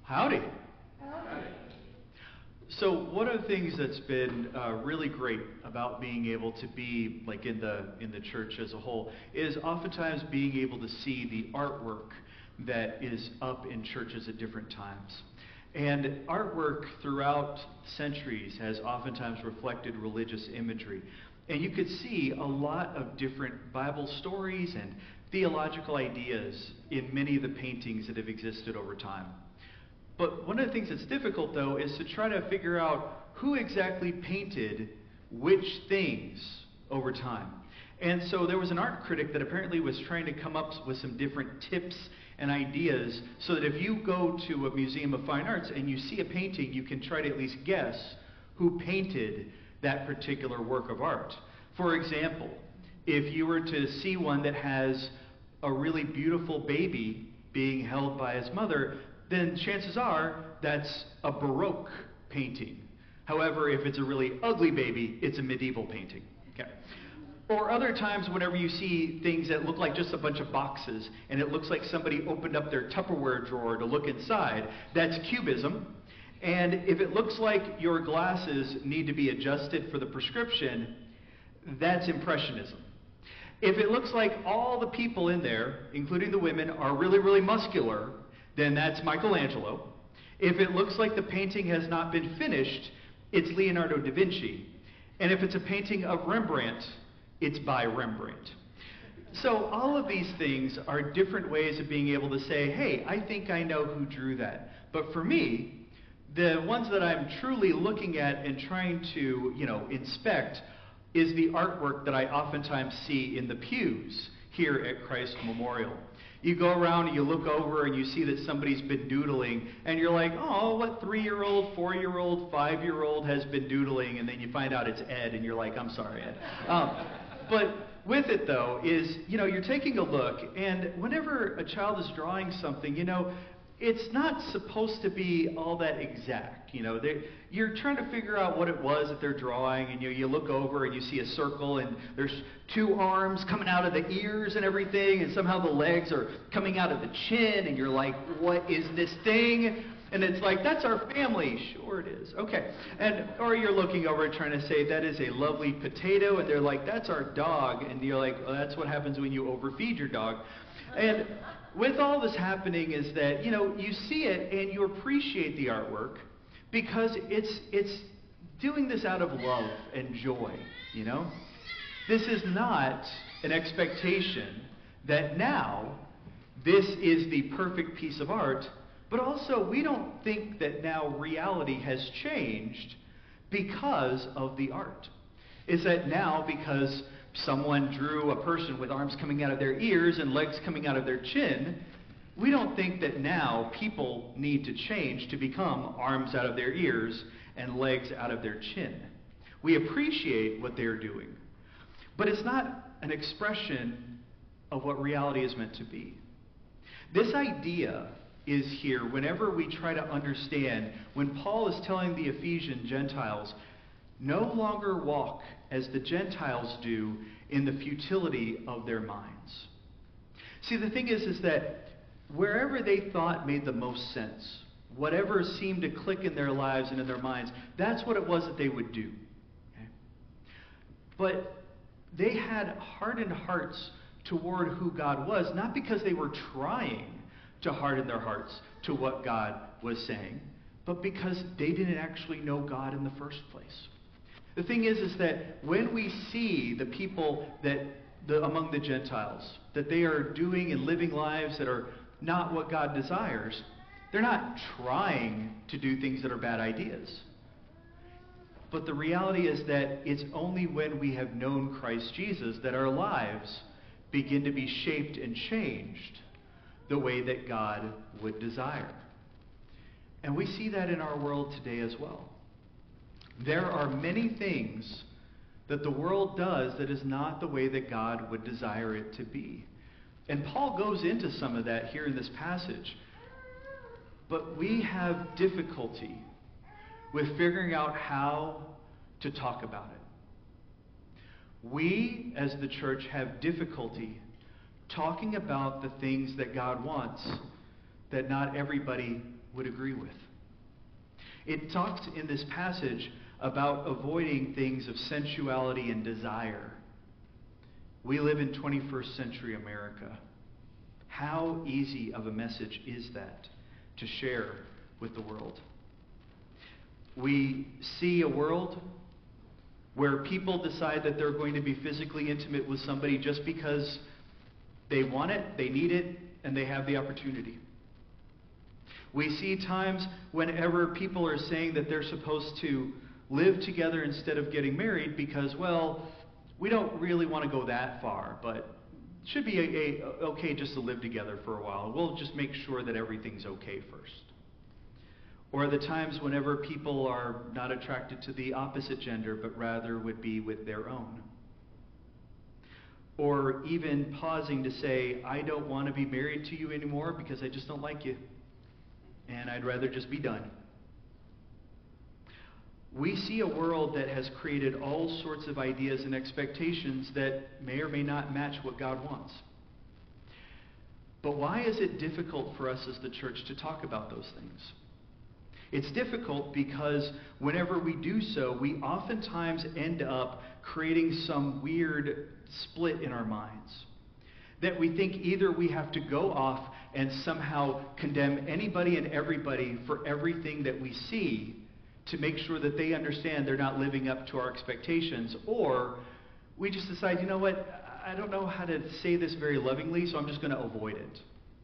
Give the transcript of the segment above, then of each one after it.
Howdy. So one of the things that's been really great about being able to be like in the church as a whole is oftentimes being able to see the artwork that is up in churches at different times. And artwork throughout centuries has oftentimes reflected religious imagery. And you could see a lot of different Bible stories and theological ideas in many of the paintings that have existed over time. But one of the things that's difficult, though, is to try to figure out who exactly painted which things over time. And so there was an art critic that apparently was trying to come up with some different tips and ideas so that if you go to a museum of fine arts and you see a painting, you can try to at least guess who painted that particular work of art. For example, if you were to see one that has a really beautiful baby being held by his mother, then chances are that's a Baroque painting. However, if it's a really ugly baby, it's a medieval painting. Okay. Or other times whenever you see things that look like just a bunch of boxes and it looks like somebody opened up their Tupperware drawer to look inside, that's Cubism. And if it looks like your glasses need to be adjusted for the prescription, that's Impressionism. If it looks like all the people in there, including the women, are really, really muscular, then that's Michelangelo. If it looks like the painting has not been finished, it's Leonardo da Vinci. And if it's a painting of Rembrandt, it's by Rembrandt. So all of these things are different ways of being able to say, hey, I think I know who drew that. But for me, the ones that I'm truly looking at and trying to, inspect is the artwork that I oftentimes see in the pews here at Christ Memorial. You go around and you look over and you see that somebody's been doodling and you're like, oh, what 3-year-old, 4-year-old, 5-year-old has been doodling? And then you find out it's Ed and you're like, I'm sorry, Ed. But with it though is, you're taking a look, and whenever a child is drawing something, it's not supposed to be all that exact. You're trying to figure out what it was that they're drawing, and you look over and you see a circle and there's 2 arms coming out of the ears and everything, and somehow the legs are coming out of the chin, and you're like, what is this thing? And it's like, that's our family. Sure it is. Okay. Or you're looking over and trying to say, that is a lovely potato, and they're like, that's our dog. And you're like, well, that's what happens when you overfeed your dog. And with all this happening is that, you see it and you appreciate the artwork because it's doing this out of love and joy, This is not an expectation that now this is the perfect piece of art, but also we don't think that now reality has changed because of the art. Is that now because someone drew a person with arms coming out of their ears and legs coming out of their chin, we don't think that now people need to change to become arms out of their ears and legs out of their chin. We appreciate what they're doing, but it's not an expression of what reality is meant to be. This idea is here whenever we try to understand when Paul is telling the Ephesian Gentiles, no longer walk as the Gentiles do in the futility of their minds. See, the thing is that wherever they thought made the most sense, whatever seemed to click in their lives and in their minds, that's what it was that they would do. Okay? But they had hardened hearts toward who God was, not because they were trying to harden their hearts to what God was saying, but because they didn't actually know God in the first place. The thing is that when we see the people among the Gentiles, that they are doing and living lives that are not what God desires, they're not trying to do things that are bad ideas. But the reality is that it's only when we have known Christ Jesus that our lives begin to be shaped and changed the way that God would desire. And we see that in our world today as well. There are many things that the world does that is not the way that God would desire it to be. And Paul goes into some of that here in this passage. But we have difficulty with figuring out how to talk about it. We, as the church, have difficulty talking about the things that God wants that not everybody would agree with. It talks in this passage about avoiding things of sensuality and desire. We live in 21st century America. How easy of a message is that to share with the world? We see a world where people decide that they're going to be physically intimate with somebody just because they want it, they need it, and they have the opportunity. We see times whenever people are saying that they're supposed to live together instead of getting married because, well, we don't really want to go that far, but it should be okay just to live together for a while. We'll just make sure that everything's okay first. Or the times whenever people are not attracted to the opposite gender, but rather would be with their own. Or even pausing to say, I don't want to be married to you anymore because I just don't like you. And I'd rather just be done. We see a world that has created all sorts of ideas and expectations that may or may not match what God wants. But why is it difficult for us as the church to talk about those things? It's difficult because whenever we do so, we oftentimes end up creating some weird split in our minds. That we think either we have to go off and somehow condemn anybody and everybody for everything that we see to make sure that they understand they're not living up to our expectations, or we just decide, you know what, I don't know how to say this very lovingly, so I'm just going to avoid it.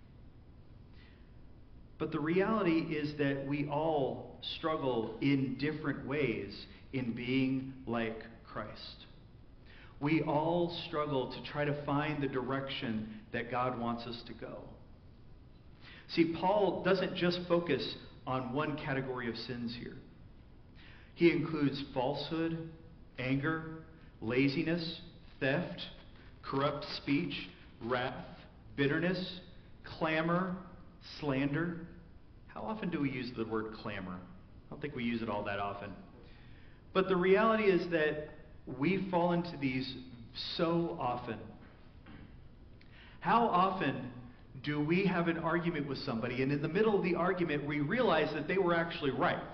But the reality is that we all struggle in different ways in being like Christ. We all struggle to try to find the direction that God wants us to go. See, Paul doesn't just focus on one category of sins here. He includes falsehood, anger, laziness, theft, corrupt speech, wrath, bitterness, clamor, slander. How often do we use the word clamor? I don't think we use it all that often. But the reality is that we fall into these so often. How often do we have an argument with somebody, and in the middle of the argument we realize that they were actually right,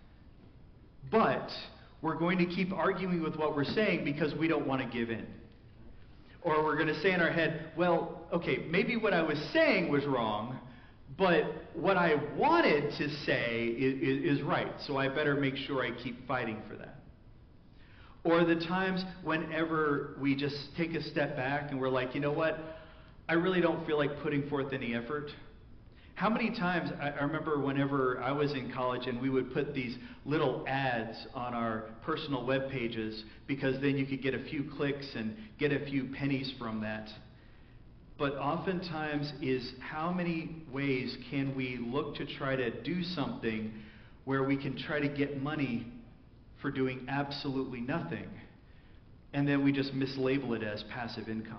but we're going to keep arguing with what we're saying because we don't want to give in? Or we're going to say in our head, well, okay, maybe what I was saying was wrong, but what I wanted to say is right, so I better make sure I keep fighting for that. Or the times whenever we just take a step back and we're like, you know what, I really don't feel like putting forth any effort. How many times, I remember whenever I was in college and we would put these little ads on our personal web pages because then you could get a few clicks and get a few pennies from that. But oftentimes is how many ways can we look to try to do something where we can try to get money for doing absolutely nothing, and then we just mislabel it as passive income?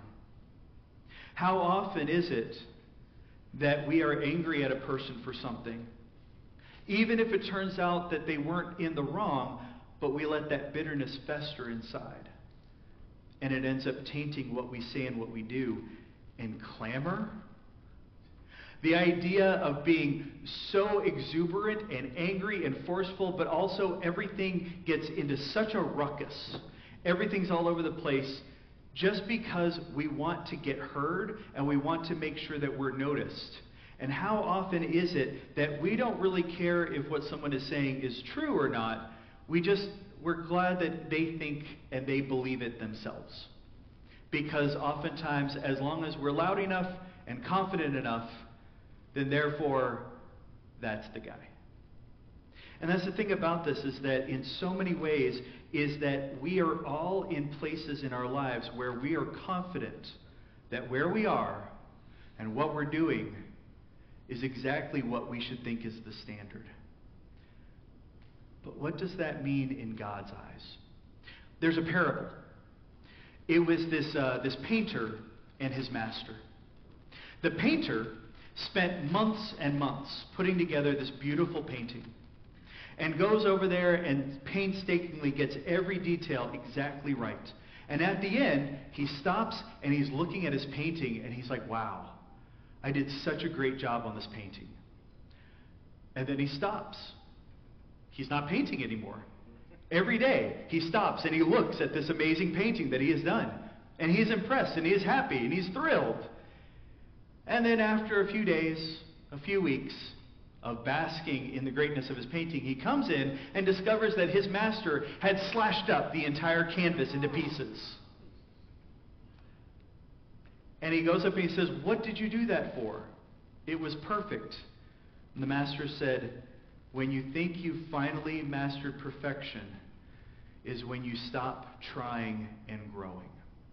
How often is it that we are angry at a person for something, even if it turns out that they weren't in the wrong, but we let that bitterness fester inside, and it ends up tainting what we say and what we do? And clamor? The idea of being so exuberant and angry and forceful, but also everything gets into such a ruckus. Everything's all over the place just because we want to get heard and we want to make sure that we're noticed. And how often is it that we don't really care if what someone is saying is true or not? We're glad that they think and they believe it themselves. Because oftentimes, as long as we're loud enough and confident enough, then therefore, that's the guy. And that's the thing about this, is that in so many ways, is that we are all in places in our lives where we are confident that where we are and what we're doing is exactly what we should think is the standard. But what does that mean in God's eyes? There's a parable. It was this painter and his master. The painter spent months and months putting together this beautiful painting and goes over there and painstakingly gets every detail exactly right. And at the end, he stops and he's looking at his painting and he's like, wow, I did such a great job on this painting. And then he stops. He's not painting anymore. Every day he stops and he looks at this amazing painting that he has done. And he is impressed and he is happy and he's thrilled. And then after a few days, a few weeks of basking in the greatness of his painting, he comes in and discovers that his master had slashed up the entire canvas into pieces. And he goes up and he says, "What did you do that for? It was perfect." And the master said, "When you think you finally mastered perfection is when you stop trying and growing."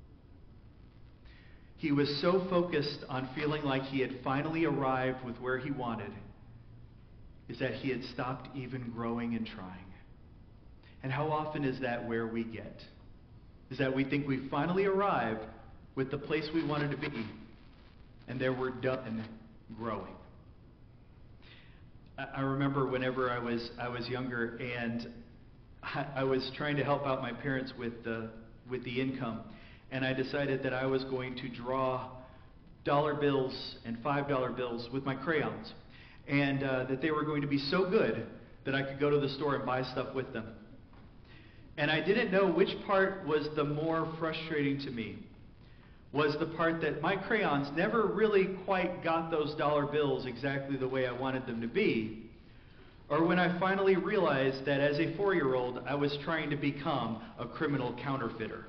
He was so focused on feeling like he had finally arrived with where he wanted, is that he had stopped even growing and trying. And how often is that where we get? Is that we think we finally arrived with the place we wanted to be, and there we're done growing. I remember whenever I was younger, and I was trying to help out my parents with the income, and I decided that I was going to draw dollar bills and $5 bills with my crayons, and that they were going to be so good that I could go to the store and buy stuff with them. And I didn't know which part was the more frustrating to me. Was the part that my crayons never really quite got those dollar bills exactly the way I wanted them to be, or when I finally realized that as a 4-year-old I was trying to become a criminal counterfeiter.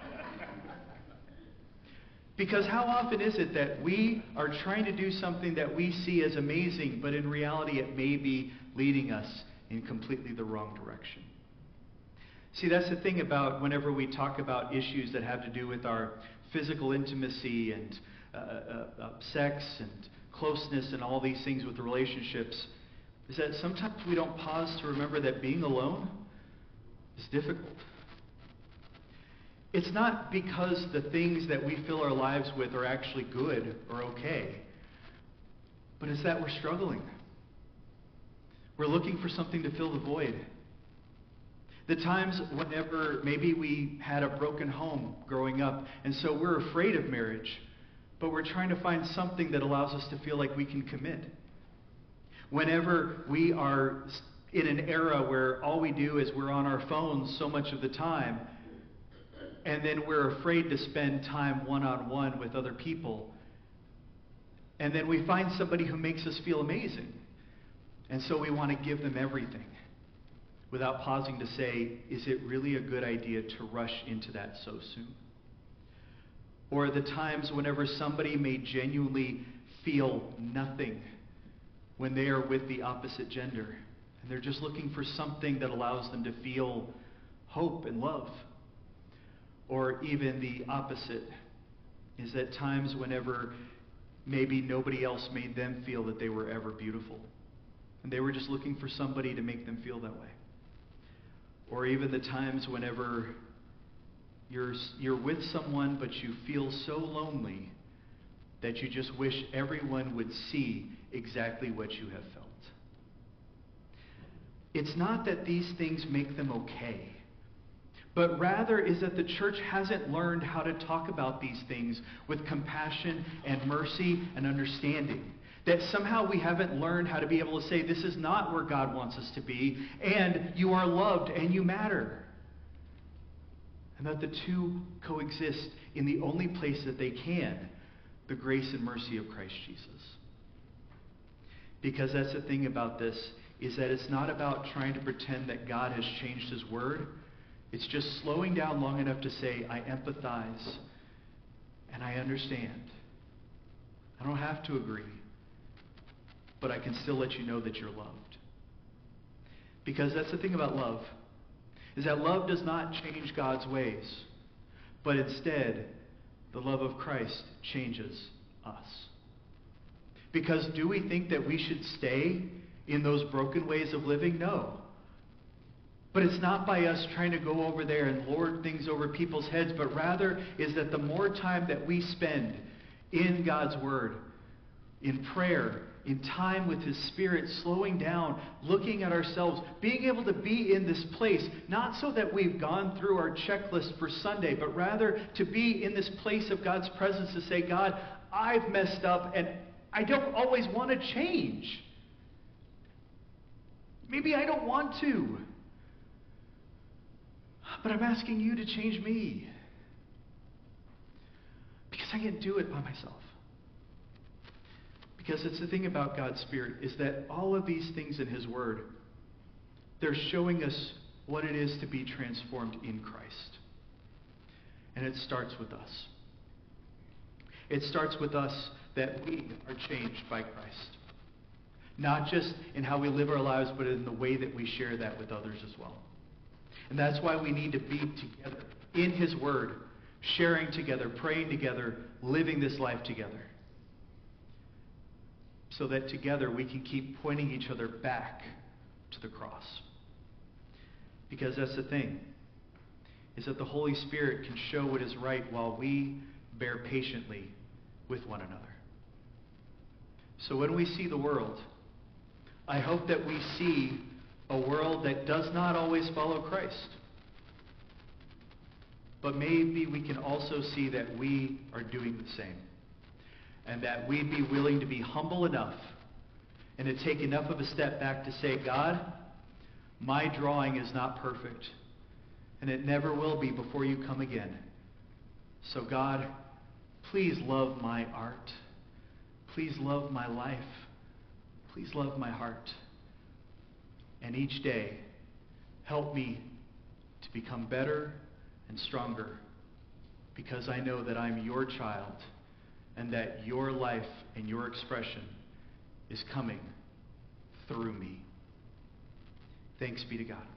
Because how often is it that we are trying to do something that we see as amazing, but in reality it may be leading us in completely the wrong direction? See, that's the thing about whenever we talk about issues that have to do with our physical intimacy and sex and closeness and all these things with relationships, is that sometimes we don't pause to remember that being alone is difficult. It's not because the things that we fill our lives with are actually good or okay, but it's that we're struggling. We're looking for something to fill the void. The times whenever maybe we had a broken home growing up, and so we're afraid of marriage, but we're trying to find something that allows us to feel like we can commit. Whenever we are in an era where all we do is we're on our phones so much of the time, and then we're afraid to spend time one-on-one with other people, and then we find somebody who makes us feel amazing, and so we want to give them everything, without pausing to say, is it really a good idea to rush into that so soon? Or the times whenever somebody may genuinely feel nothing when they are with the opposite gender, and they're just looking for something that allows them to feel hope and love. Or even the opposite, is at times whenever maybe nobody else made them feel that they were ever beautiful, and they were just looking for somebody to make them feel that way. Or even the times whenever you're with someone but you feel so lonely that you just wish everyone would see exactly what you have felt. It's not that these things make them okay, but rather is that the church hasn't learned how to talk about these things with compassion and mercy and understanding. That somehow we haven't learned how to be able to say, this is not where God wants us to be, and you are loved and you matter. And that the two coexist in the only place that they can, the grace and mercy of Christ Jesus. Because that's the thing about this, is that it's not about trying to pretend that God has changed His Word. It's just slowing down long enough to say, I empathize and I understand. I don't have to agree, but I can still let you know that you're loved. Because that's the thing about love, is that love does not change God's ways, but instead, the love of Christ changes us. Because do we think that we should stay in those broken ways of living? No. But it's not by us trying to go over there and lord things over people's heads, but rather is that the more time that we spend in God's Word, in prayer, in time with His Spirit, slowing down, looking at ourselves, being able to be in this place, not so that we've gone through our checklist for Sunday, but rather to be in this place of God's presence to say, God, I've messed up and I don't always want to change. Maybe I don't want to. But I'm asking you to change me. Because I can't do it by myself. Because it's the thing about God's Spirit is that all of these things in His Word, they're showing us what it is to be transformed in Christ. And it starts with us. It starts with us that we are changed by Christ. Not just in how we live our lives, but in the way that we share that with others as well. And that's why we need to be together in His Word, sharing together, praying together, living this life together. So that together we can keep pointing each other back to the cross. Because that's the thing, is that the Holy Spirit can show what is right while we bear patiently with one another. So when we see the world, I hope that we see a world that does not always follow Christ. But maybe we can also see that we are doing the same. And that we'd be willing to be humble enough and to take enough of a step back to say, God, my drawing is not perfect. And it never will be before you come again. So God, please love my art. Please love my life. Please love my heart. And each day, help me to become better and stronger because I know that I'm your child and that your life and your expression is coming through me. Thanks be to God.